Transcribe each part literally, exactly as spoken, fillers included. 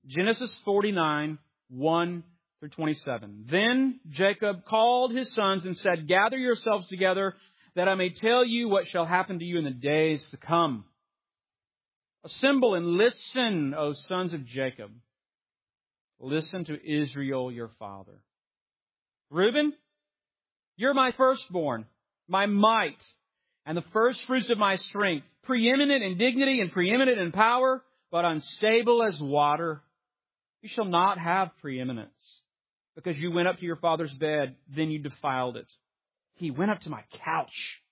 Genesis forty-nine, one through twenty-seven. Then Jacob called his sons and said, "Gather yourselves together, that I may tell you what shall happen to you in the days to come. Assemble and listen, O sons of Jacob. Listen to Israel your father. Reuben, you're my firstborn, my might, and the first fruits of my strength, preeminent in dignity and preeminent in power, but unstable as water. You shall not have preeminence, because you went up to your father's bed, then you defiled it. He went up to my couch.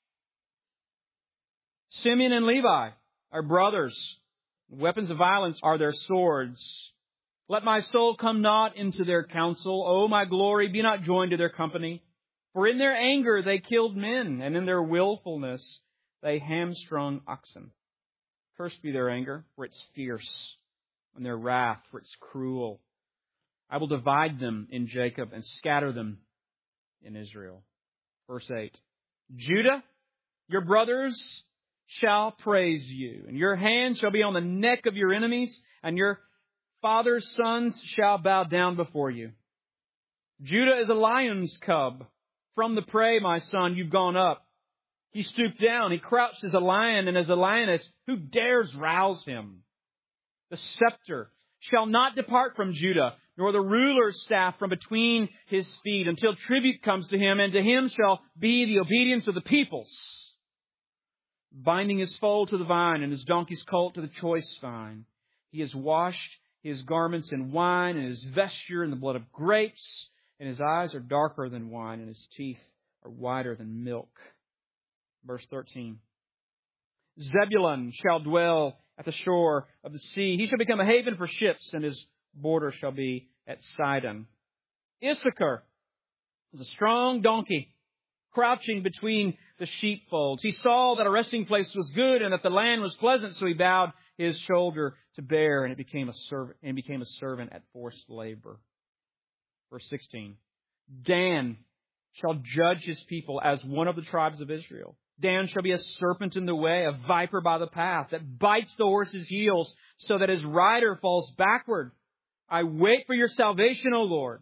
Simeon and Levi are brothers. Weapons of violence are their swords. Let my soul come not into their counsel. O my glory, be not joined to their company. For in their anger they killed men, and in their willfulness they hamstrung oxen. Cursed be their anger, for it's fierce, and their wrath, for it's cruel. I will divide them in Jacob and scatter them in Israel." Verse eight. "Judah, your brothers shall praise you, and your hand shall be on the neck of your enemies, and your father's sons shall bow down before you. Judah is a lion's cub. From the prey, my son, you've gone up. He stooped down. He crouched as a lion and as a lioness. Who dares rouse him? The scepter shall not depart from Judah, nor the ruler's staff from between his feet, until tribute comes to him, and to him shall be the obedience of the peoples. Binding his foal to the vine, and his donkey's colt to the choice vine. He has washed his garments in wine, and his vesture in the blood of grapes, and his eyes are darker than wine, and his teeth are whiter than milk." Verse thirteen. "Zebulun shall dwell at the shore of the sea. He shall become a haven for ships, and his border shall be at Sidon. Issachar is a strong donkey, crouching between the sheepfolds. He saw that a resting place was good, and that the land was pleasant, so he bowed his shoulder to bear, and it became a servant, and became a servant at forced labor." Verse sixteen. "Dan shall judge his people as one of the tribes of Israel. Dan shall be a serpent in the way, a viper by the path, that bites the horse's heels, so that his rider falls backward. I wait for your salvation, O Lord."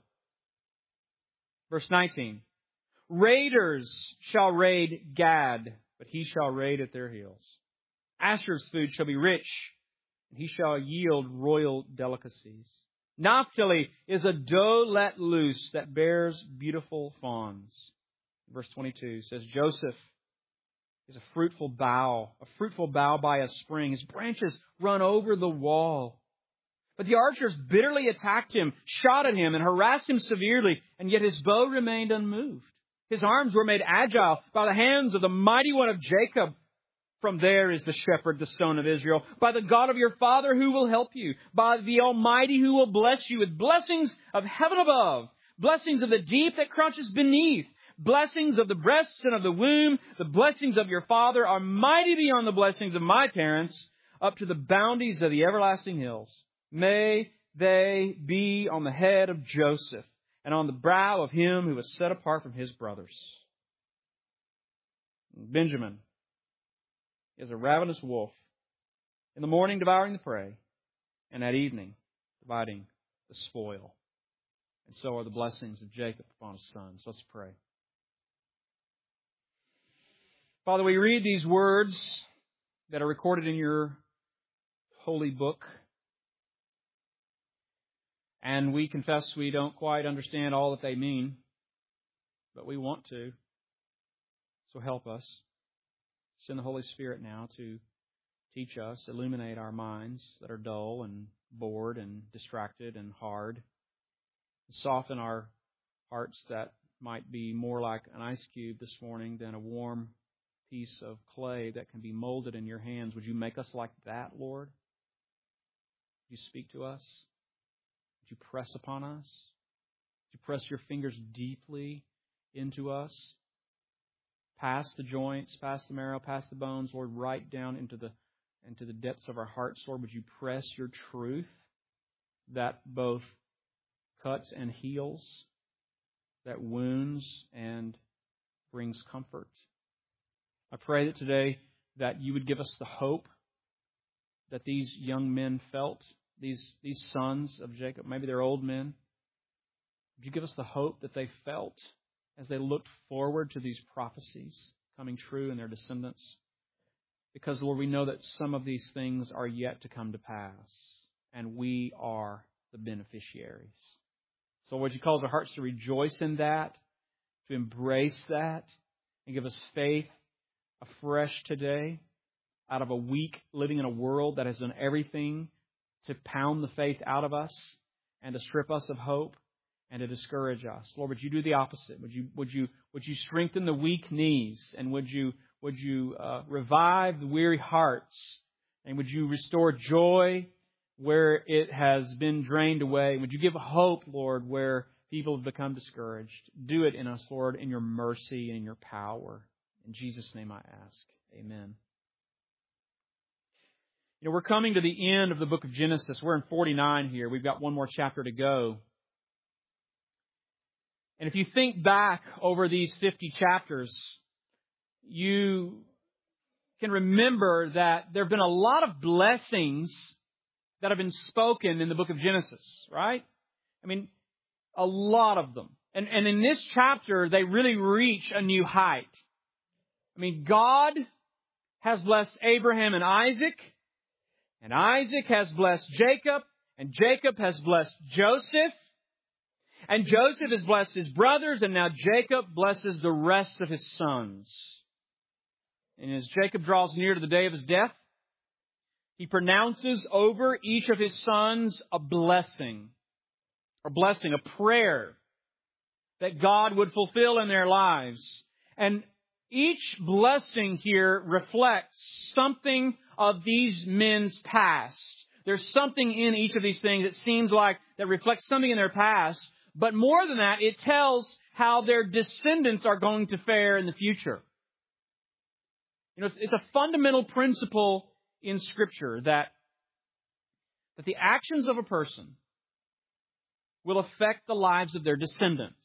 Verse nineteen. "Raiders shall raid Gad, but he shall raid at their heels. Asher's food shall be rich, and he shall yield royal delicacies. Naphtali is a doe let loose that bears beautiful fawns." Verse twenty-two says, "Joseph is a fruitful bough, a fruitful bough by a spring. His branches run over the wall. But the archers bitterly attacked him, shot at him, and harassed him severely, and yet his bow remained unmoved. His arms were made agile by the hands of the mighty one of Jacob. From there is the shepherd, the stone of Israel. By the God of your father who will help you. By the Almighty who will bless you with blessings of heaven above. Blessings of the deep that crouches beneath. Blessings of the breasts and of the womb. The blessings of your father are mighty beyond the blessings of my parents, up to the bounties of the everlasting hills. May they be on the head of Joseph, and on the brow of him who was set apart from his brothers. Benjamin is a ravenous wolf, in the morning devouring the prey, and at evening dividing the spoil. And so are the blessings of Jacob upon his sons." Let's pray. Father, we read these words that are recorded in your holy book, and we confess we don't quite understand all that they mean, but we want to. So help us. Send the Holy Spirit now to teach us, illuminate our minds that are dull and bored and distracted and hard. Soften our hearts that might be more like an ice cube this morning than a warm piece of clay that can be molded in your hands. Would you make us like that, Lord? Would you speak to us? Would you press upon us? Would you press your fingers deeply into us? Past the joints, past the marrow, past the bones, Lord, right down into the into the depths of our hearts, Lord. Would you press your truth that both cuts and heals, that wounds and brings comfort? I pray that today that you would give us the hope that these young men felt these, these sons of Jacob. Maybe they're old men. Would you give us the hope that they felt as they looked forward to these prophecies coming true in their descendants? Because, Lord, we know that some of these things are yet to come to pass, and we are the beneficiaries. So would you cause our hearts to rejoice in that, to embrace that, and give us faith afresh today out of a week living in a world that has done everything to pound the faith out of us and to strip us of hope and to discourage us. Lord, would you do the opposite? Would you would you would you strengthen the weak knees, and would you would you uh, revive the weary hearts, and would you restore joy where it has been drained away? Would you give hope, Lord, where people have become discouraged? Do it in us, Lord, in your mercy and in your power. In Jesus' name I ask. Amen. You know, we're coming to the end of the book of Genesis. We're in forty-nine here. We've got one more chapter to go. And if you think back over these fifty chapters, you can remember that there have been a lot of blessings that have been spoken in the book of Genesis, right? I mean, a lot of them. And, and in this chapter, they really reach a new height. I mean, God has blessed Abraham and Isaac, and Isaac has blessed Jacob, and Jacob has blessed Joseph, and Joseph has blessed his brothers, and now Jacob blesses the rest of his sons. And as Jacob draws near to the day of his death, he pronounces over each of his sons a blessing. A blessing, a prayer that God would fulfill in their lives. And each blessing here reflects something of these men's past. There's something in each of these things that seems like that reflects something in their past. But more than that, it tells how their descendants are going to fare in the future. You know, it's, it's a fundamental principle in Scripture that, that the actions of a person will affect the lives of their descendants.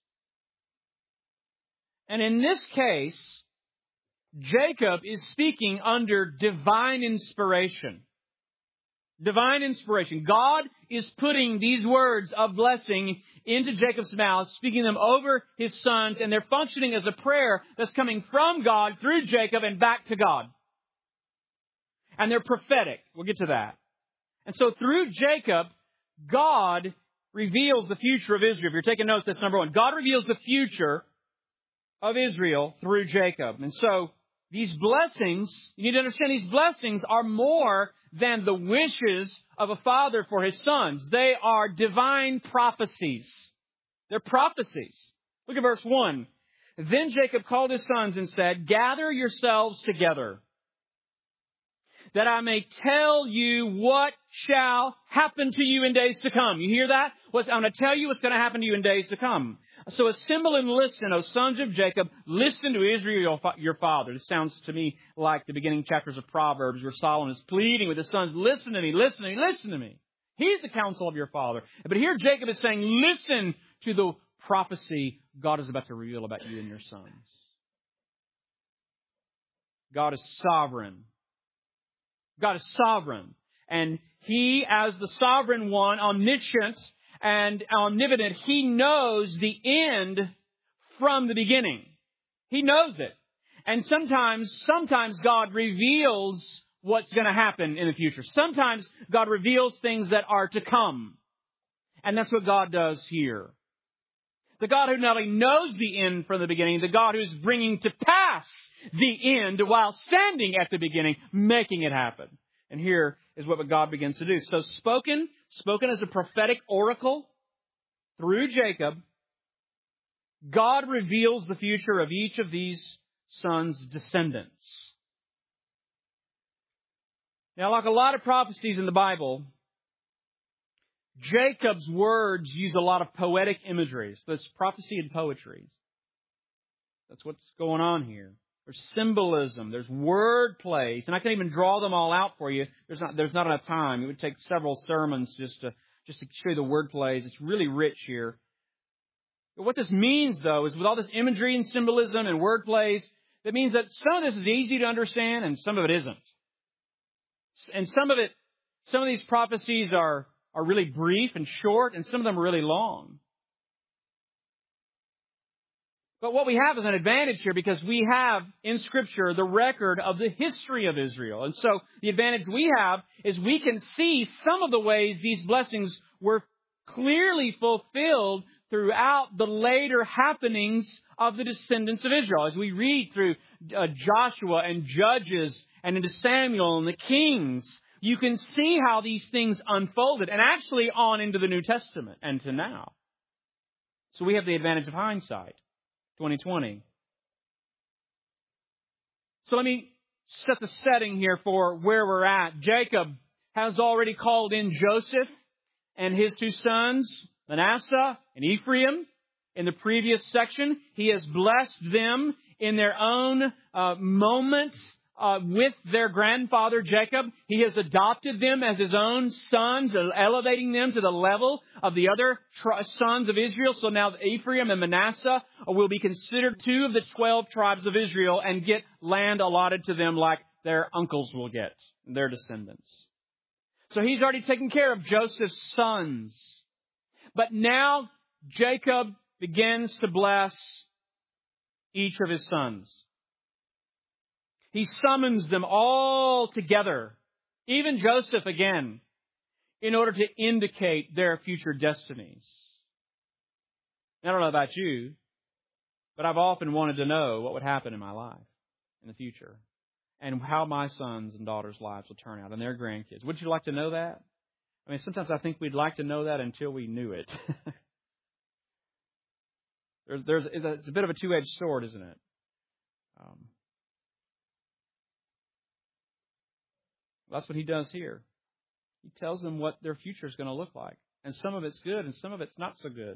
And in this case, Jacob is speaking under divine inspiration. Divine inspiration. God is putting these words of blessing into Jacob's mouth, speaking them over his sons, and they're functioning as a prayer that's coming from God through Jacob and back to God. And they're prophetic. We'll get to that. And so through Jacob, God reveals the future of Israel. If you're taking notes, that's number one. God reveals the future of Israel through Jacob. And so these blessings, you need to understand these blessings are more than the wishes of a father for his sons. They are divine prophecies. They're prophecies. Look at verse one. Then Jacob called his sons and said, "Gather yourselves together, that I may tell you what shall happen to you in days to come." You hear that? I'm going to tell you what's going to happen to you in days to come. So assemble and listen, O sons of Jacob. Listen to Israel, your father. This sounds to me like the beginning chapters of Proverbs, where Solomon is pleading with his sons, listen to me, listen to me, listen to me. He's the counsel of your father. But here Jacob is saying, listen to the prophecy God is about to reveal about you and your sons. God is sovereign. God is sovereign. And He, as the sovereign one, omniscient and omnipotent, He knows the end from the beginning. He knows it. And sometimes, sometimes God reveals what's going to happen in the future. Sometimes God reveals things that are to come. And that's what God does here. The God who not only knows the end from the beginning, the God who's bringing to pass the end while standing at the beginning, making it happen. And here is what God begins to do. So spoken, spoken as a prophetic oracle through Jacob, God reveals the future of each of these sons' descendants. Now, like a lot of prophecies in the Bible, Jacob's words use a lot of poetic imagery. So there's prophecy and poetry. That's what's going on here. There's symbolism. There's word plays. And I can't even draw them all out for you. There's not, there's not enough time. It would take several sermons just to, just to show you the word plays. It's really rich here. But what this means, though, is with all this imagery and symbolism and word plays, that means that some of this is easy to understand and some of it isn't. And some of it Some of these prophecies are, are really brief and short, and some of them are really long. But what we have is an advantage here because we have in Scripture the record of the history of Israel. And so the advantage we have is we can see some of the ways these blessings were clearly fulfilled throughout the later happenings of the descendants of Israel. As we read through uh, Joshua and Judges and into Samuel and the Kings, you can see how these things unfolded and actually on into the New Testament and to now. So we have the advantage of hindsight. twenty twenty. So let me set the setting here for where we're at. Jacob has already called in Joseph and his two sons, Manasseh and Ephraim. In the previous section, he has blessed them in their own uh, moment uh, with their grandfather Jacob. He has adopted them as his own sons, elevating them to the level of the other tri- sons of Israel. So now Ephraim and Manasseh will be considered two of the twelve tribes of Israel and get land allotted to them like their uncles will get, their descendants. So he's already taken care of Joseph's sons. But now Jacob begins to bless each of his sons. He summons them all together, even Joseph again, in order to indicate their future destinies. I don't know about you, but I've often wanted to know what would happen in my life in the future and how my sons and daughters' lives will turn out and their grandkids. Would you like to know that? I mean, sometimes I think we'd like to know that until we knew it. there's, there's, it's a bit of a two-edged sword, isn't it? Um, that's what he does here. He tells them what their future is going to look like. And some of it's good and some of it's not so good.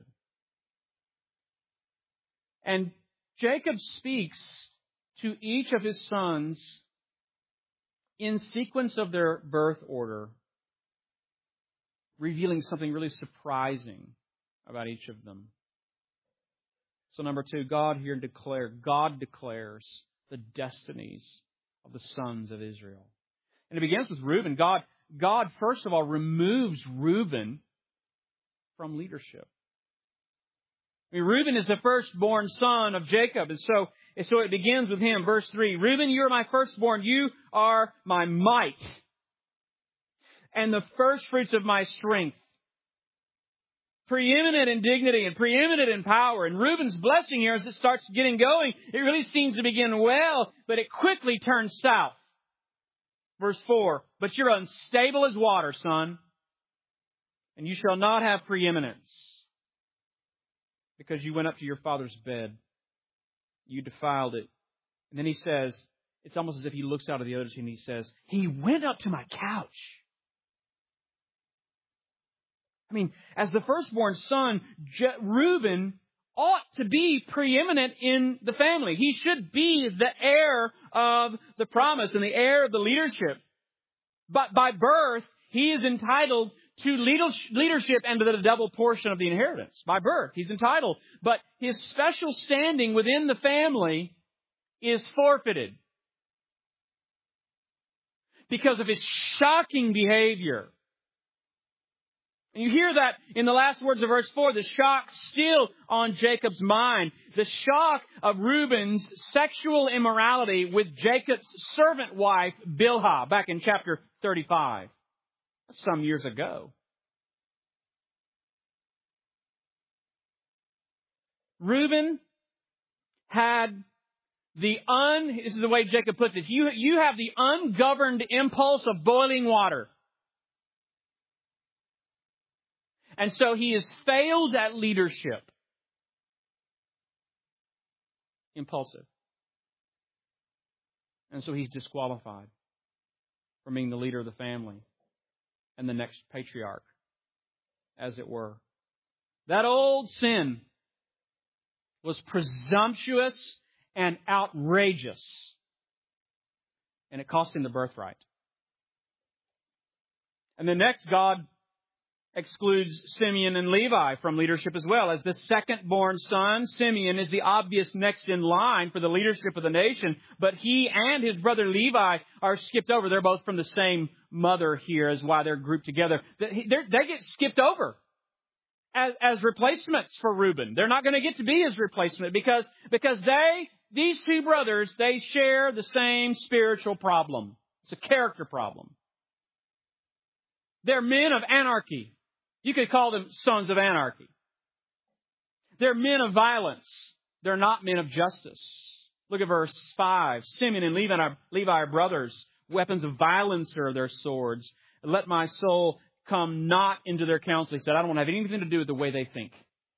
And Jacob speaks to each of his sons in sequence of their birth order, revealing something really surprising about each of them. So number two, God here declare, God declares the destinies of the sons of Israel. And it begins with Reuben. God, God first of all, removes Reuben from leadership. I mean, Reuben is the firstborn son of Jacob, and so, and so it begins with him. Verse three, Reuben, you are my firstborn. You are my might and the firstfruits of my strength. Preeminent in dignity and preeminent in power. And Reuben's blessing here, as it starts getting going, it really seems to begin well, but it quickly turns south. Verse four, but you're unstable as water, son, and you shall not have preeminence, because you went up to your father's bed. You defiled it. And then he says, it's almost as if he looks out of the other team and he says, he went up to my couch. I mean, as the firstborn son, Je- Reuben ought to be preeminent in the family. He should be the heir of the promise and the heir of the leadership. But by birth, he is entitled to leadership and to the double portion of the inheritance. By birth, he's entitled. But his special standing within the family is forfeited because of his shocking behavior. And you hear that in the last words of verse four, the shock still on Jacob's mind. The shock of Reuben's sexual immorality with Jacob's servant wife, Bilhah, back in chapter thirty-five. Some years ago. Reuben had the un, this is the way Jacob puts it, you, you have the ungoverned impulse of boiling water. And so he has failed at leadership. Impulsive. And so he's disqualified from being the leader of the family and the next patriarch, as it were. That old sin was presumptuous and outrageous. And it cost him the birthright. And then next, God excludes Simeon and Levi from leadership as well. As the second-born son, Simeon is the obvious next in line for the leadership of the nation. But he and his brother Levi are skipped over. They're both from the same mother here is why they're grouped together. They get skipped over as, as replacements for Reuben. They're not going to get to be his replacement because, because they, these two brothers, they share the same spiritual problem. It's a character problem. They're men of anarchy. You could call them sons of anarchy. They're men of violence. They're not men of justice. Look at verse five. Simeon and Levi are, Levi are brothers. Weapons of violence are their swords. Let my soul come not into their counsel. He said, I don't want to have anything to do with the way they think.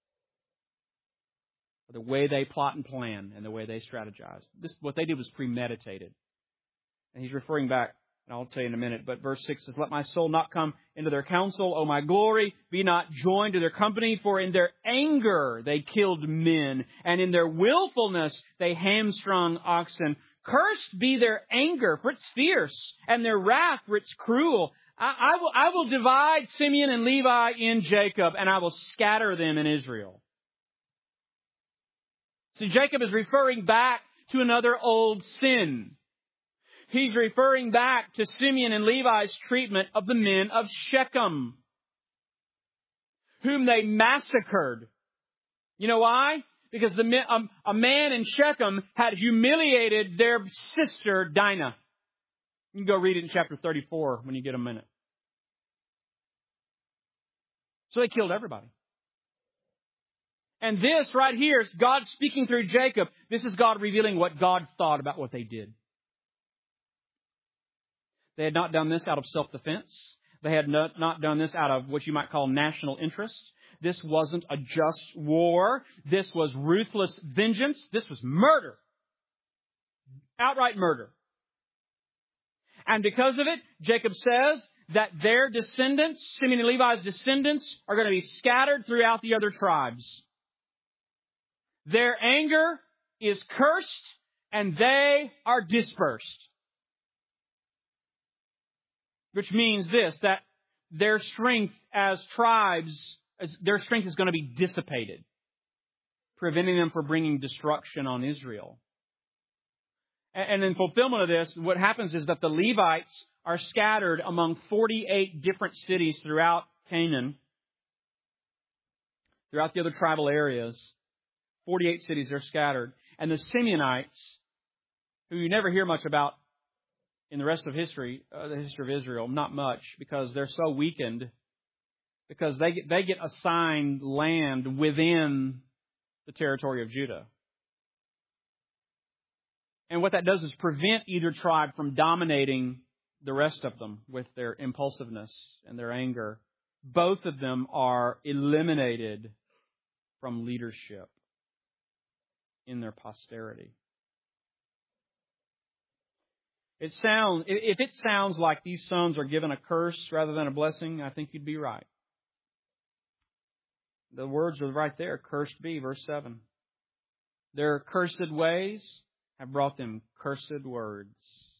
Or the way they plot and plan and the way they strategize. This, what they did was premeditated. And he's referring back, and I'll tell you in a minute, but verse six says, let my soul not come into their counsel, O my glory, be not joined to their company, for in their anger they killed men, and in their willfulness they hamstrung oxen. Cursed be their anger, for it's fierce, and their wrath, for it's cruel. I, I, will, I will divide Simeon and Levi in Jacob, and I will scatter them in Israel. So Jacob is referring back to another old sin. He's referring back to Simeon and Levi's treatment of the men of Shechem, whom they massacred. You know why? Because the men, um, a man in Shechem had humiliated their sister Dinah. You can go read it in chapter thirty-four when you get a minute. So they killed everybody. And this right here is God speaking through Jacob. This is God revealing what God thought about what they did. They had not done this out of self-defense. They had not, not done this out of what you might call national interest. This wasn't a just war. This was ruthless vengeance. This was murder. Outright murder. And because of it, Jacob says that their descendants, Simeon and Levi's descendants, are going to be scattered throughout the other tribes. Their anger is cursed and they are dispersed. Which means this, that their strength as tribes, their strength is going to be dissipated, preventing them from bringing destruction on Israel. And in fulfillment of this, what happens is that the Levites are scattered among forty-eight different cities throughout Canaan, throughout the other tribal areas. forty-eight cities are scattered. And the Simeonites, who you never hear much about in the rest of history, uh, the history of Israel, not much, because they're so weakened, because they get, they get assigned land within the territory of Judah. And what that does is prevent either tribe from dominating the rest of them with their impulsiveness and their anger. Both of them are eliminated from leadership in their posterity. It sound, if it sounds like these sons are given a curse rather than a blessing, I think you'd be right. The words are right there. Cursed be, verse seven. Their cursed ways have brought them cursed words.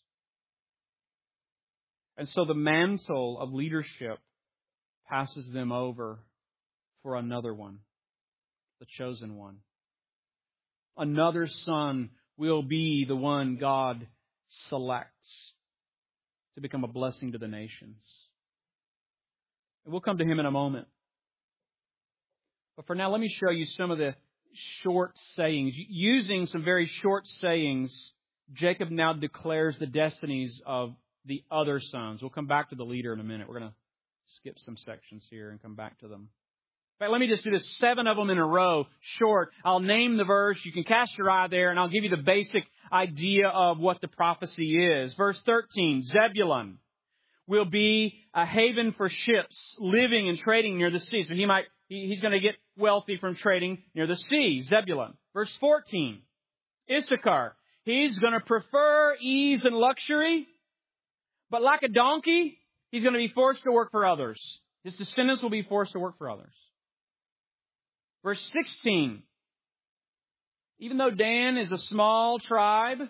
And so the mantle of leadership passes them over for another one, the chosen one. Another son will be the one God selects to become a blessing to the nations. And we'll come to him in a moment. But for now, let me show you some of the short sayings. Using some very short sayings, Jacob now declares the destinies of the other sons. We'll come back to the leader in a minute. We're going to skip some sections here and come back to them. In fact, let me just do this, seven of them in a row, short. I'll name the verse. You can cast your eye there, and I'll give you the basic idea of what the prophecy is. Verse thirteen, Zebulun will be a haven for ships living and trading near the sea. So he might, he, he's going to get wealthy from trading near the sea, Zebulun. Verse fourteen, Issachar, he's going to prefer ease and luxury, but like a donkey, he's going to be forced to work for others. His descendants will be forced to work for others. Verse sixteen, even though Dan is a small tribe,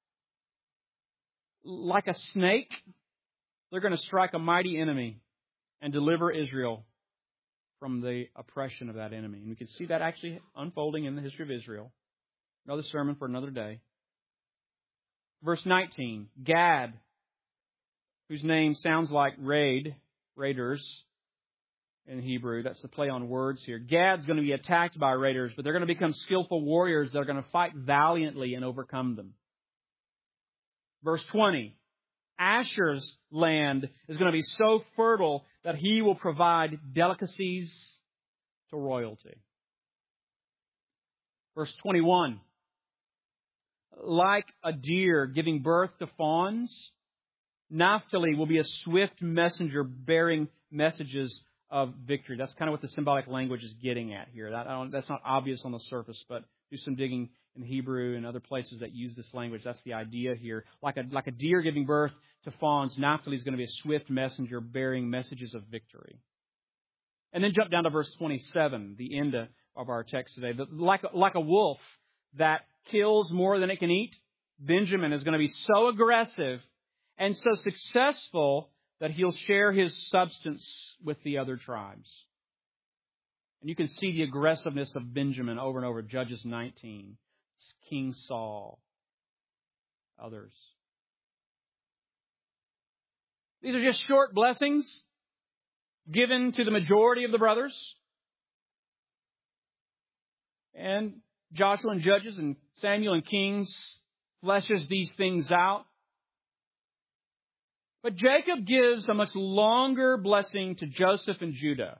like a snake, they're going to strike a mighty enemy and deliver Israel from the oppression of that enemy. And we can see that actually unfolding in the history of Israel. Another sermon for another day. Verse nineteen, Gad, whose name sounds like raid, raiders in Hebrew. That's the play on words here. Gad's going to be attacked by raiders, but they're going to become skillful warriors that are going to fight valiantly and overcome them. Verse twenty. Asher's land is going to be so fertile that he will provide delicacies to royalty. Verse twenty-one. Like a deer giving birth to fawns, Naphtali will be a swift messenger bearing messages of victory. That's kind of what the symbolic language is getting at here. That, I don't, that's not obvious on the surface, but do some digging in Hebrew and other places that use this language. That's the idea here. Like a, like a deer giving birth to fawns, Naphtali is going to be a swift messenger bearing messages of victory. And then jump down to verse twenty-seven, the end of our text today. The, like, like a wolf that kills more than it can eat, Benjamin is going to be so aggressive and so successful that he'll share his substance with the other tribes. And you can see the aggressiveness of Benjamin over and over. Judges nineteen, King Saul, others. These are just short blessings given to the majority of the brothers. And Joshua and Judges and Samuel and Kings fleshes these things out. But Jacob gives a much longer blessing to Joseph and Judah.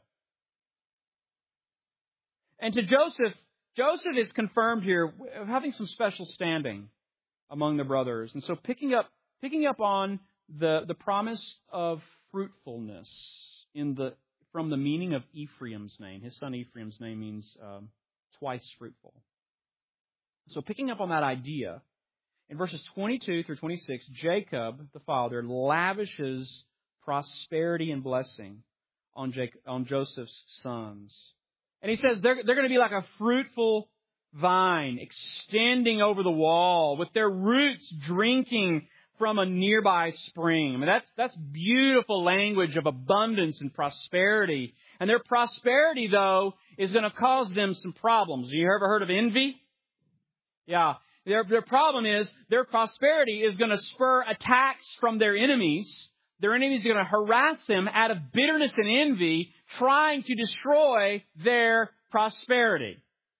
And to Joseph, Joseph is confirmed here having some special standing among the brothers. And so picking up picking up on the, the promise of fruitfulness in the from the meaning of Ephraim's name. His son Ephraim's name means um, twice fruitful. So picking up on that idea, in verses twenty-two through twenty-six, Jacob, the father, lavishes prosperity and blessing on, Jacob, on Joseph's sons. And he says they're, they're going to be like a fruitful vine extending over the wall with their roots drinking from a nearby spring. I mean, that's, that's beautiful language of abundance and prosperity. And their prosperity, though, is going to cause them some problems. Have you ever heard of envy? Yeah. Their, their problem is their prosperity is going to spur attacks from their enemies. Their enemies are going to harass them out of bitterness and envy, trying to destroy their prosperity.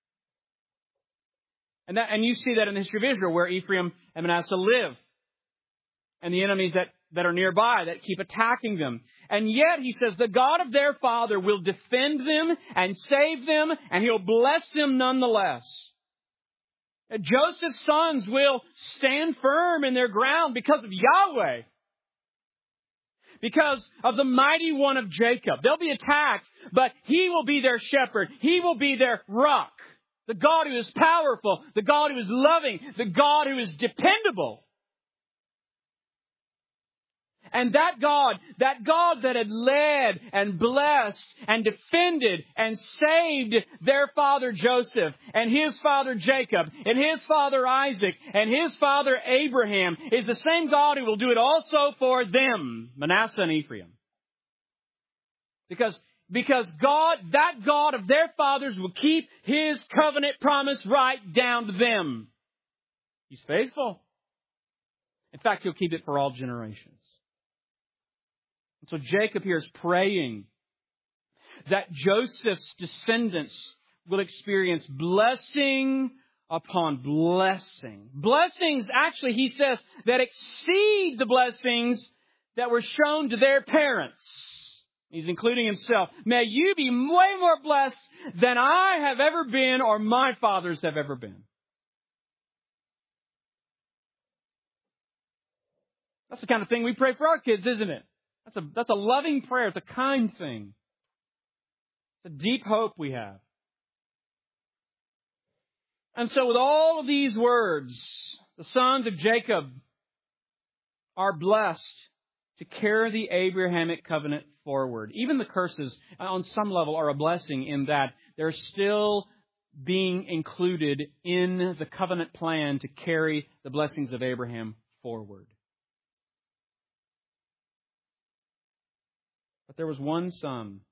And that, and you see that in the history of Israel, where Ephraim and Manasseh live. And the enemies that, that are nearby that keep attacking them. And yet, he says, the God of their father will defend them and save them, and He'll bless them nonetheless. Joseph's sons will stand firm in their ground because of Yahweh. Because of the mighty one of Jacob. They'll be attacked, but He will be their shepherd. He will be their rock. The God who is powerful. The God who is loving. The God who is dependable. And that God, that God that had led and blessed and defended and saved their father Joseph and his father Jacob and his father Isaac and his father Abraham is the same God who will do it also for them, Manasseh and Ephraim. Because, because God, that God of their fathers will keep His covenant promise right down to them. He's faithful. In fact, He'll keep it for all generations. So Jacob here is praying that Joseph's descendants will experience blessing upon blessing. Blessings, actually, he says, that exceed the blessings that were shown to their parents. He's including himself. May you be way more blessed than I have ever been or my fathers have ever been. That's the kind of thing we pray for our kids, isn't it? That's a, that's a loving prayer. It's a kind thing. It's a deep hope we have. And so with all of these words, the sons of Jacob are blessed to carry the Abrahamic covenant forward. Even the curses, on some level, are a blessing in that they're still being included in the covenant plan to carry the blessings of Abraham forward. But there was one son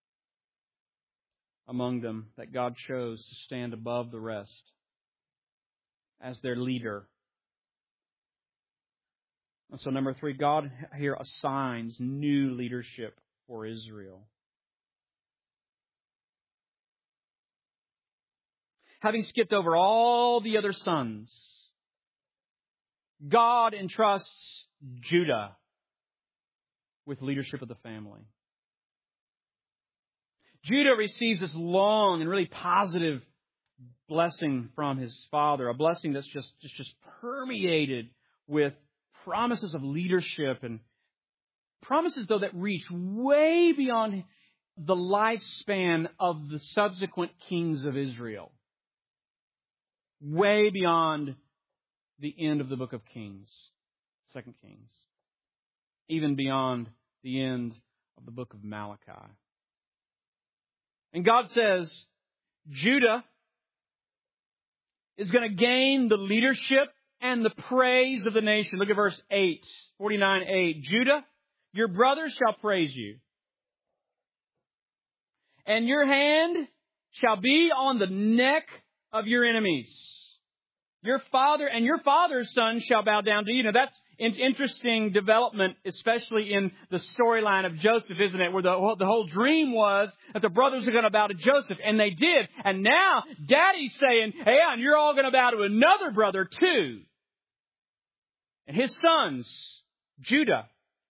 among them that God chose to stand above the rest as their leader. And so number three, God here assigns new leadership for Israel. Having skipped over all the other sons, God entrusts Judah with leadership of the family. Judah receives this long and really positive blessing from his father, a blessing that's just, just, just permeated with promises of leadership and promises, though, that reach way beyond the lifespan of the subsequent kings of Israel. Way beyond the end of the book of Kings, Second Kings. Even beyond the end of the book of Malachi. And God says, Judah is going to gain the leadership and the praise of the nation. Look at verse eight, forty-nine eight. Judah, your brothers shall praise you, and your hand shall be on the neck of your enemies. Your father and your father's son shall bow down to you. Now that's an interesting development, especially in the storyline of Joseph, isn't it? Where the whole, the whole dream was that the brothers are going to bow to Joseph, and they did. And now Daddy's saying, hey, and you're all going to bow to another brother too. And his sons, Judah.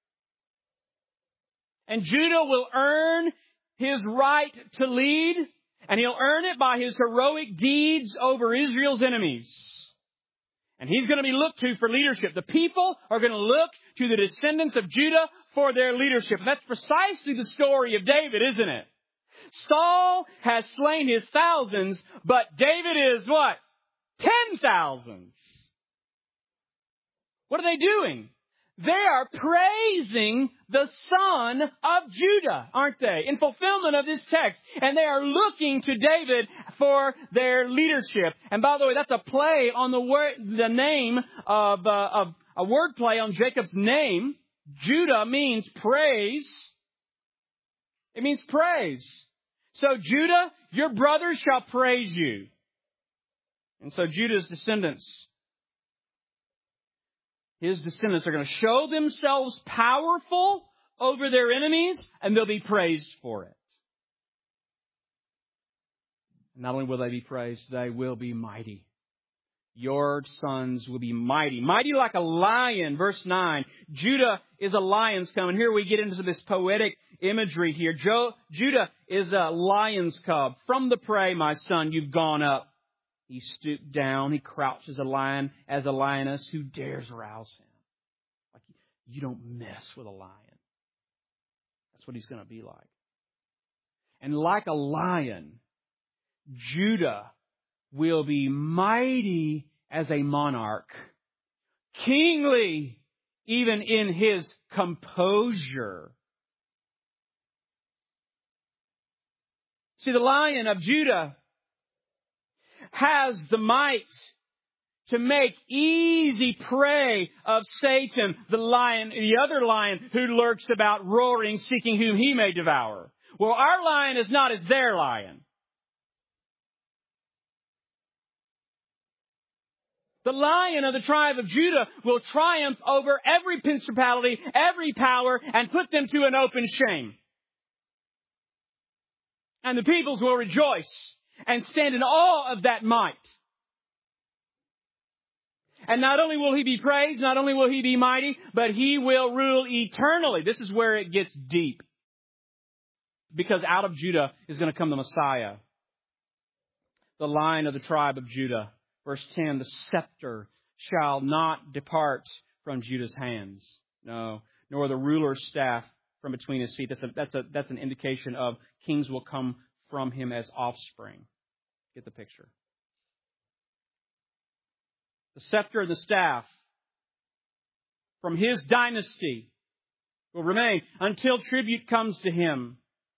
And Judah will earn his right to lead, and he'll earn it by his heroic deeds over Israel's enemies. And he's going to be looked to for leadership. The people are going to look to the descendants of Judah for their leadership. And that's precisely the story of David, isn't it? Saul has slain his thousands, but David is what? Ten thousands. What are they doing? They are praising the Son of Judah, aren't they? In fulfillment of this text. And they are looking to David for their leadership. And by the way, that's a play on the word, the name of, uh, of a word play on Jacob's name. Judah means praise. It means praise. So Judah, your brothers shall praise you. And so Judah's descendants, his descendants are going to show themselves powerful over their enemies, and they'll be praised for it. Not only will they be praised, they will be mighty. Your sons will be mighty. Mighty like a lion. Verse nine. Judah is a lion's cub. And here we get into this poetic imagery here. Jo- Judah is a lion's cub. From the prey, my son, you've gone up. He stooped down. He crouched as a lion, as a lioness. Who dares rouse him? Like, you don't mess with a lion. That's what he's going to be like. And like a lion, Judah will be mighty as a monarch. Kingly, even in his composure. See, the Lion of Judah has the might to make easy prey of Satan, the lion, the other lion who lurks about roaring, seeking whom he may devour. Well, our lion is not as their lion. The Lion of the tribe of Judah will triumph over every principality, every power, and put them to an open shame. And the peoples will rejoice and stand in awe of that might. And not only will he be praised, not only will he be mighty, but he will rule eternally. This is where it gets deep. Because out of Judah is going to come the Messiah. The Lion of the tribe of Judah. Verse ten, the scepter shall not depart from Judah's hands. No, nor the ruler's staff from between his feet. That's a, that's a, that's an indication of kings will come from him as offspring. Get the picture. The scepter and the staff from his dynasty will remain until tribute comes to him.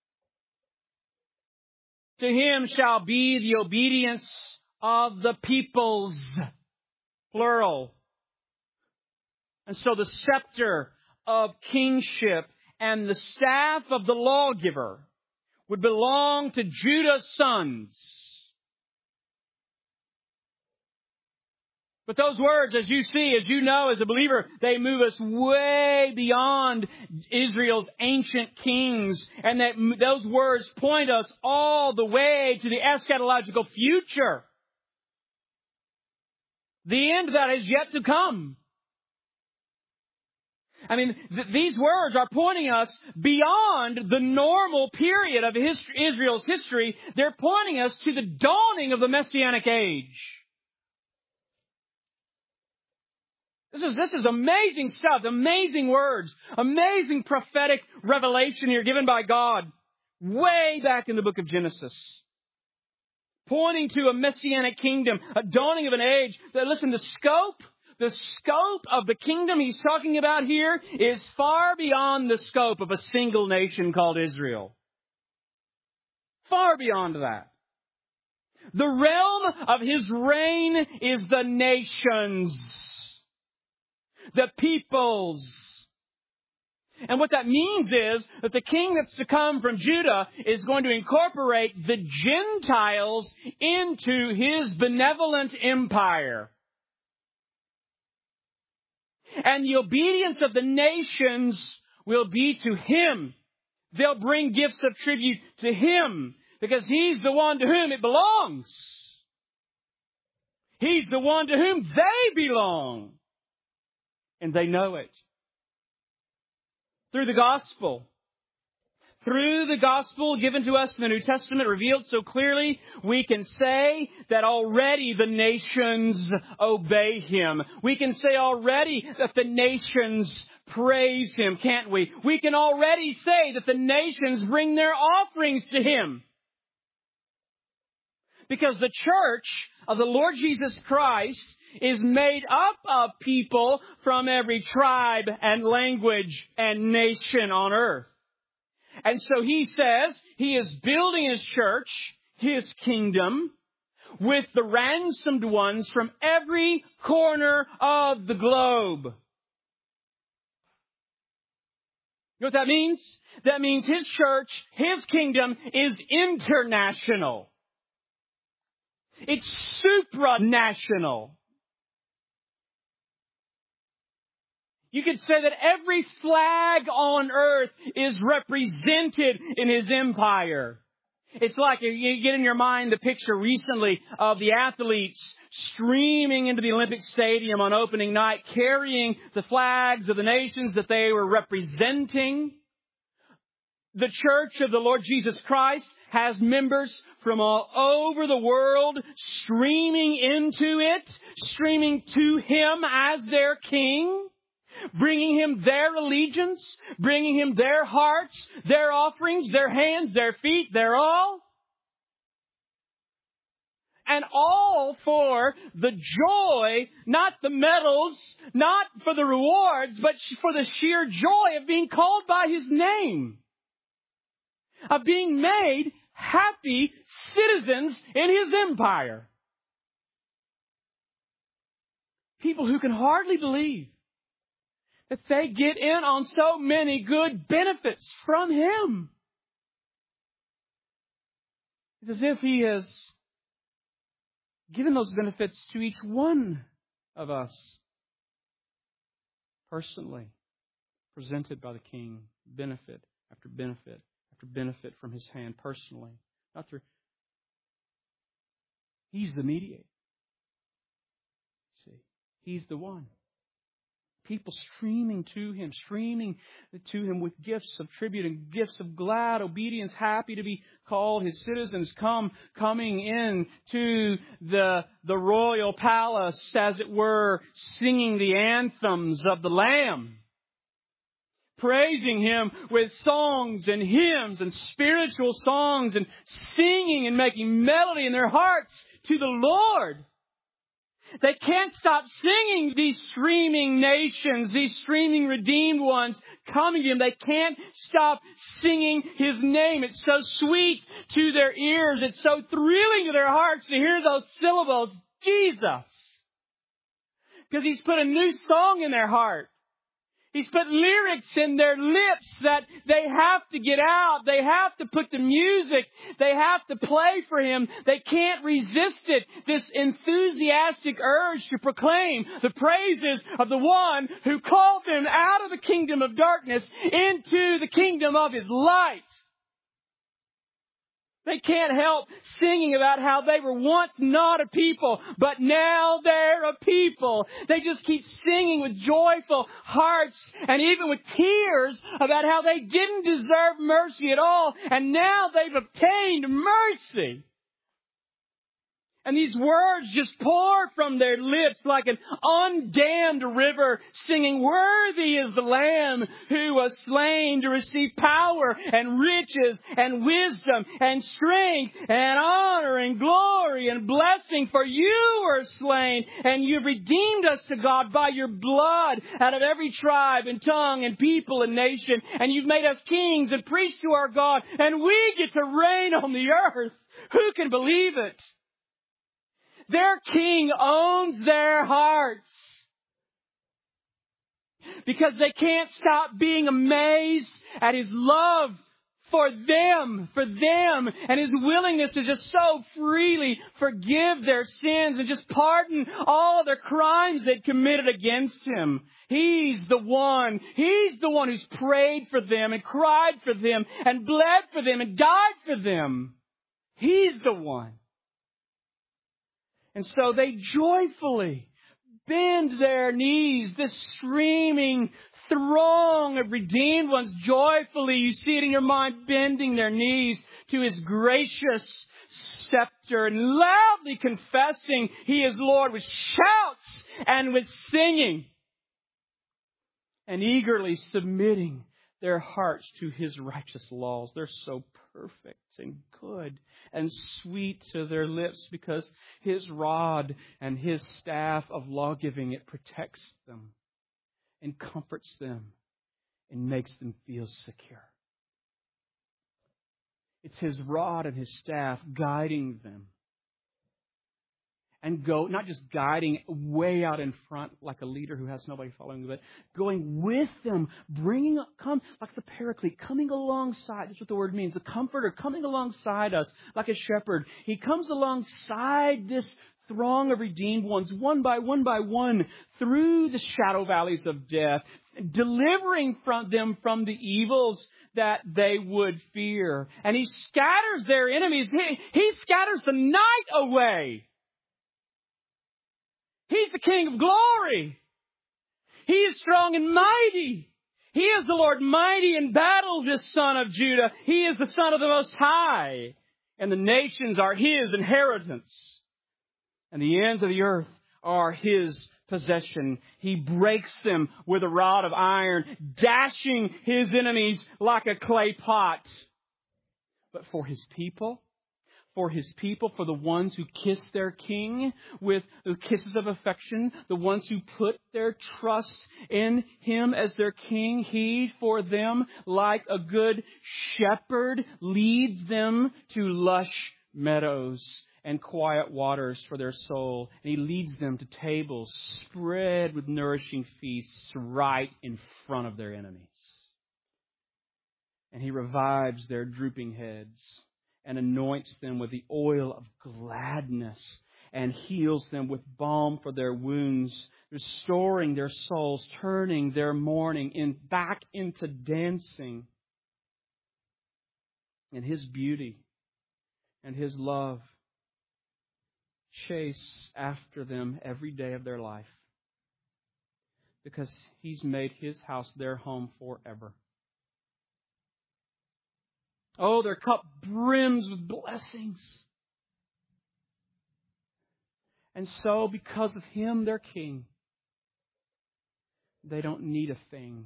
To him shall be the obedience of the peoples, plural. And so the scepter of kingship and the staff of the lawgiver would belong to Judah's sons. But those words, as you see, as you know, as a believer, they move us way beyond Israel's ancient kings. And that those words point us all the way to the eschatological future. The end that is yet to come. I mean, th- these words are pointing us beyond the normal period of his- Israel's history. They're pointing us to the dawning of the Messianic age. This is, this is amazing stuff, amazing words, amazing prophetic revelation here given by God way back in the book of Genesis. Pointing to a Messianic kingdom, a dawning of an age. That, listen, the scope, the scope of the kingdom he's talking about here is far beyond the scope of a single nation called Israel. Far beyond that. The realm of his reign is the nations. The peoples. And what that means is that the king that's to come from Judah is going to incorporate the Gentiles into his benevolent empire. And the obedience of the nations will be to him. They'll bring gifts of tribute to him because he's the one to whom it belongs. He's the one to whom they belong. And they know it. Through the gospel. Through the gospel given to us in the New Testament, revealed so clearly, we can say that already the nations obey him. We can say already that the nations praise him, can't we? We can already say that the nations bring their offerings to him. Because the church of the Lord Jesus Christ is made up of people from every tribe and language and nation on earth. And so he says he is building his church, his kingdom, with the ransomed ones from every corner of the globe. You know what that means? That means his church, his kingdom is international. It's supranational. You could say that every flag on earth is represented in his empire. It's like you get in your mind the picture recently of the athletes streaming into the Olympic Stadium on opening night, carrying the flags of the nations that they were representing. The Church of the Lord Jesus Christ has members from all over the world streaming into it, streaming to him as their king. Bringing him their allegiance, bringing him their hearts, their offerings, their hands, their feet, their all. And all for the joy, not the medals, not for the rewards, but for the sheer joy of being called by his name. Of being made happy citizens in his empire. People who can hardly believe that they get in on so many good benefits from him. It's as if he has given those benefits to each one of us. Personally, presented by the King, benefit after benefit after benefit from his hand personally. Not through. He's the mediator. See, he's the one. People streaming to him, streaming to him with gifts of tribute and gifts of glad obedience, happy to be called his citizens, come, coming in to the, the royal palace, as it were, singing the anthems of the Lamb. Praising him with songs and hymns and spiritual songs and singing and making melody in their hearts to the Lord. They can't stop singing, these streaming nations, these streaming redeemed ones coming to him. They can't stop singing his name. It's so sweet to their ears. It's so thrilling to their hearts to hear those syllables, Jesus. Because he's put a new song in their heart. He's put lyrics in their lips that they have to get out. They have to put the music. They have to play for Him. They can't resist it. This enthusiastic urge to proclaim the praises of the one who called them out of the kingdom of darkness into the kingdom of His light. They can't help singing about how they were once not a people, but now they're a people. They just keep singing with joyful hearts and even with tears about how they didn't deserve mercy at all, and now they've obtained mercy. And these words just pour from their lips like an undammed river, singing, "Worthy is the Lamb who was slain to receive power and riches and wisdom and strength and honor and glory and blessing. For you were slain, and you've redeemed us to God by your blood out of every tribe and tongue and people and nation. And you've made us kings and priests to our God, and we get to reign on the earth." Who can believe it? Their King owns their hearts because they can't stop being amazed at His love for them, for them, and His willingness to just so freely forgive their sins and just pardon all their crimes they'd committed against Him. He's the one. He's the one who's prayed for them and cried for them and bled for them and died for them. He's the one. And so they joyfully bend their knees. This streaming throng of redeemed ones joyfully, you see it in your mind, bending their knees to His gracious scepter and loudly confessing He is Lord with shouts and with singing, and eagerly submitting their hearts to His righteous laws. They're so perfect and good and sweet to their lips because His rod and His staff of law-giving, it protects them and comforts them and makes them feel secure. It's His rod and His staff guiding them. And go, not just guiding way out in front like a leader who has nobody following, but going with them, bringing, come like the Paraclete, coming alongside. That's what the word means. The Comforter coming alongside us like a shepherd. He comes alongside this throng of redeemed ones, one by one by one, through the shadow valleys of death, delivering from them from the evils that they would fear. And He scatters their enemies. He, he scatters the night away. He's the King of glory. He is strong and mighty. He is the Lord mighty in battle, this Son of Judah. He is the Son of the Most High. And the nations are His inheritance. And the ends of the earth are His possession. He breaks them with a rod of iron, dashing His enemies like a clay pot. But for His people, For His people, for the ones who kiss their King with the kisses of affection, the ones who put their trust in Him as their King, He, for them, like a good shepherd, leads them to lush meadows and quiet waters for their soul. And He leads them to tables spread with nourishing feasts right in front of their enemies. And He revives their drooping heads and anoints them with the oil of gladness and heals them with balm for their wounds, restoring their souls, turning their mourning in, back into dancing. And His beauty and His love chase after them every day of their life because He's made His house their home forever. Oh, their cup brims with blessings. And so, because of Him, their King, they don't need a thing.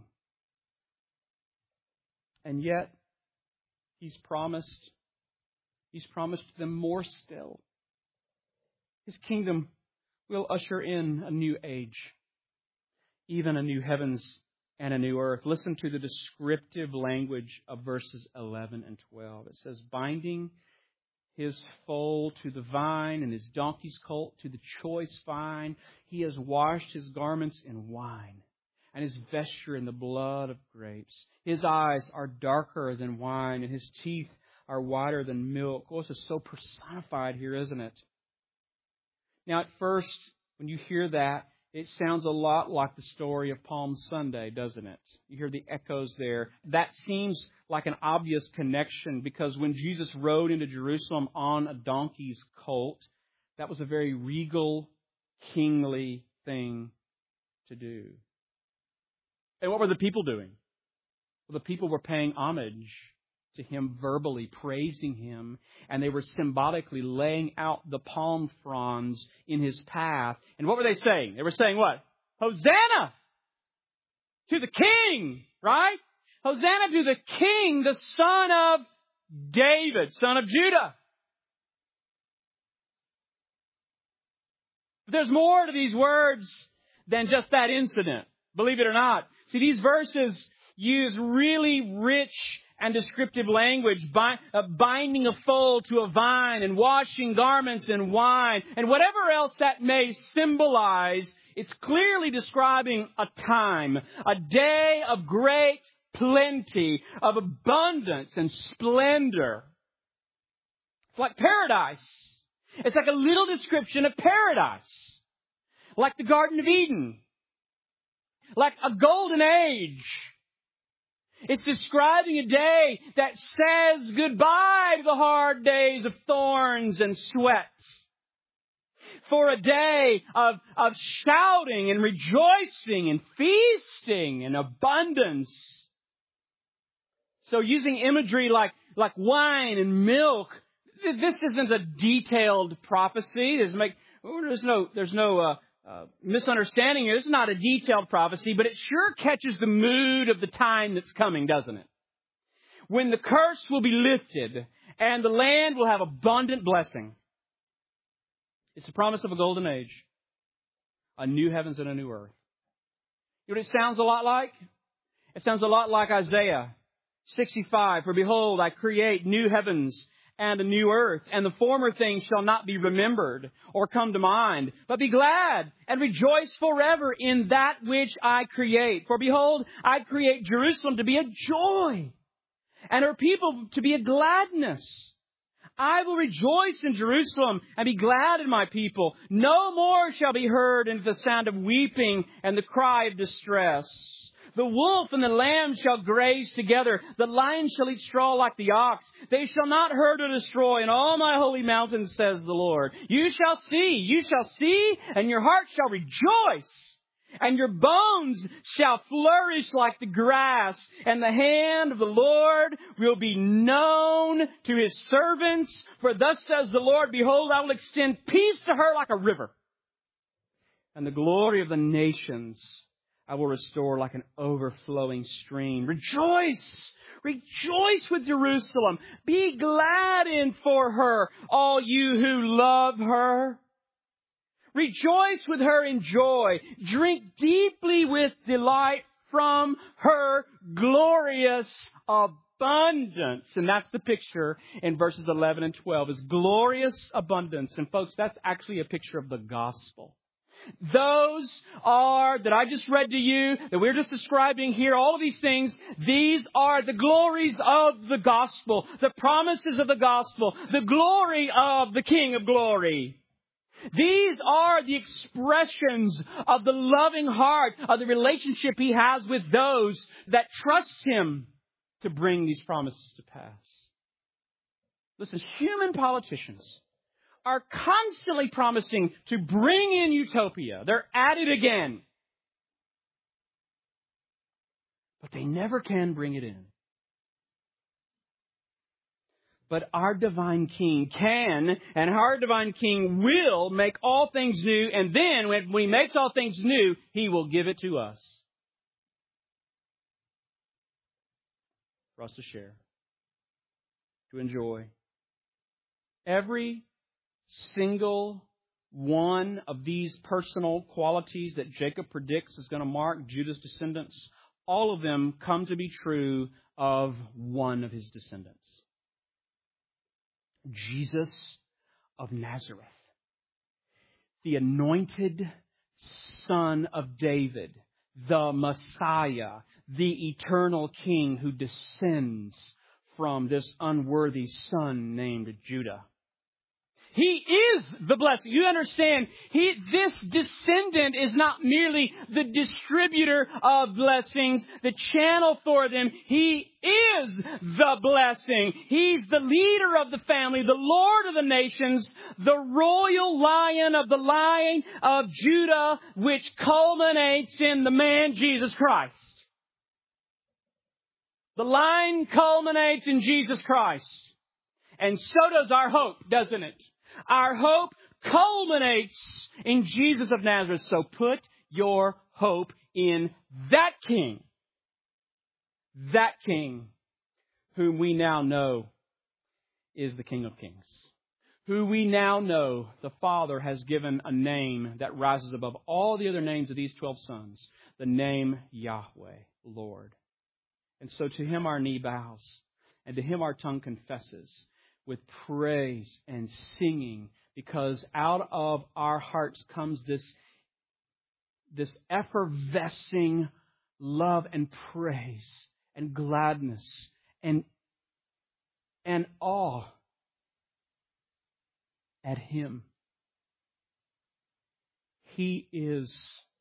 And yet, He's promised, He's promised them more still. His kingdom will usher in a new age, even a new heavens and a new earth. Listen to the descriptive language of verses eleven and twelve. It says, binding His foal to the vine and His donkey's colt to the choice vine, He has washed His garments in wine and his vesture in the blood of grapes. His eyes are darker than wine, and his teeth are whiter than milk. Oh, this is so personified here, isn't it? Now, at first, when you hear that, it sounds a lot like the story of Palm Sunday, doesn't it? You hear the echoes there. That seems like an obvious connection, because when Jesus rode into Jerusalem on a donkey's colt, that was a very regal, kingly thing to do. And what were the people doing? Well, the people were paying homage to him verbally, praising him, and they were symbolically laying out the palm fronds in his path. And what were they saying? They were saying what? Hosanna to the King, right? Hosanna to the King, the Son of David, Son of Judah. But there's more to these words than just that incident, believe it or not. See, these verses use really rich and descriptive language, bind, uh, binding a foal to a vine and washing garments in wine and whatever else that may symbolize. It's clearly describing a time, a day of great plenty, of abundance and splendor. It's like paradise. It's like a little description of paradise. Like the Garden of Eden. Like a golden age. It's describing a day that says goodbye to the hard days of thorns and sweat. For a day of, of shouting and rejoicing and feasting and abundance. So using imagery like, like wine and milk, this isn't a detailed prophecy. There's, make, there's no, there's no uh, uh, misunderstanding here. This is not a detailed prophecy, but it sure catches the mood of the time that's coming, doesn't it? When the curse will be lifted and the land will have abundant blessing. It's the promise of a golden age. A new heavens and a new earth. You know what it sounds a lot like? It sounds a lot like Isaiah sixty-five. For behold, I create new heavens and a new earth, and the former things shall not be remembered or come to mind, but be glad and rejoice forever in that which I create. For behold, I create Jerusalem to be a joy, and her people to be a gladness. I will rejoice in Jerusalem and be glad in my people. No more shall be heard in the sound of weeping and the cry of distress. The wolf and the lamb shall graze together. The lion shall eat straw like the ox. They shall not hurt or destroy in all my holy mountains, says the Lord. You shall see, you shall see, and your heart shall rejoice. And your bones shall flourish like the grass. And the hand of the Lord will be known to His servants. For thus says the Lord, behold, I will extend peace to her like a river. And the glory of the nations I will restore like an overflowing stream. Rejoice! Rejoice with Jerusalem. Be glad in for her, all you who love her. Rejoice with her in joy. Drink deeply with delight from her glorious abundance. And that's the picture in verses eleven and twelve, is glorious abundance. And folks, that's actually a picture of the gospel. Those are, that I just read to you, that we're just describing here, all of these things, these are the glories of the gospel, the promises of the gospel, the glory of the King of glory. These are the expressions of the loving heart, of the relationship He has with those that trust Him to bring these promises to pass. Listen, human politicians are constantly promising to bring in utopia. They're at it again. But they never can bring it in. But our divine King can, and our divine King will make all things new. And then when He makes all things new, He will give it to us. For us to share. To enjoy. Every single one of these personal qualities that Jacob predicts is going to mark Judah's descendants, all of them come to be true of one of his descendants. Jesus of Nazareth, the anointed Son of David, the Messiah, the eternal King who descends from this unworthy son named Judah. He is the blessing. You understand, he, this descendant is not merely the distributor of blessings, the channel for them. He is the blessing. He's the leader of the family, the Lord of the nations, the royal lion of the line of Judah, which culminates in the man Jesus Christ. The line culminates in Jesus Christ. And so does our hope, doesn't it? Our hope culminates in Jesus of Nazareth. So put your hope in that King. That King whom we now know is the King of Kings. Who we now know the Father has given a name that rises above all the other names of these twelve sons. The name Yahweh, Lord. And so to Him our knee bows. And to Him our tongue confesses. With praise and singing, because out of our hearts comes this, this effervescing love and praise and gladness and, and awe at Him. He is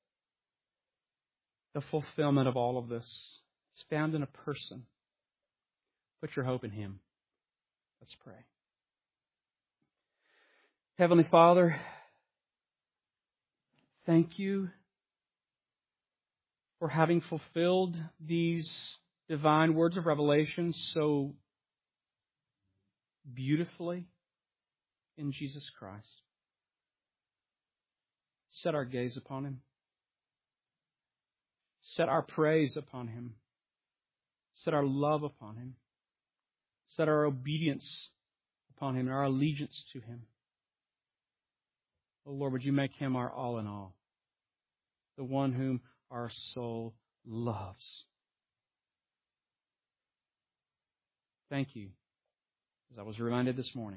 the fulfillment of all of this. It's found in a person. Put your hope in Him. Let's pray. Heavenly Father, thank You for having fulfilled these divine words of revelation so beautifully in Jesus Christ. Set our gaze upon Him. Set our praise upon Him. Set our love upon Him. Set our obedience upon Him and our allegiance to Him. Oh Lord, would You make Him our all in all, the one whom our soul loves. Thank You, as I was reminded this morning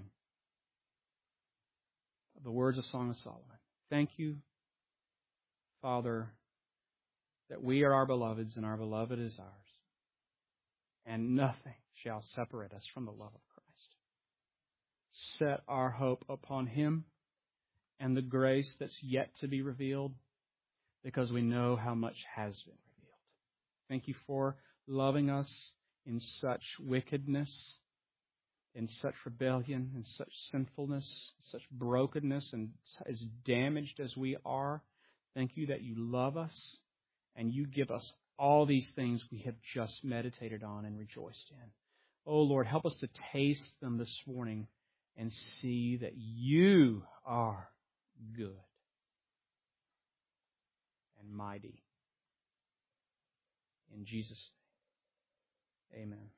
of the words of Song of Solomon. Thank You, Father, that we are our beloved's and our beloved is ours, and nothing shall separate us from the love of Christ. Set our hope upon Him and the grace that's yet to be revealed, because we know how much has been revealed. Thank You for loving us in such wickedness, in such rebellion, in such sinfulness, such brokenness, and as damaged as we are. Thank You that You love us and You give us all these things we have just meditated on and rejoiced in. Oh Lord, help us to taste them this morning and see that You are good and mighty. In Jesus' name, amen.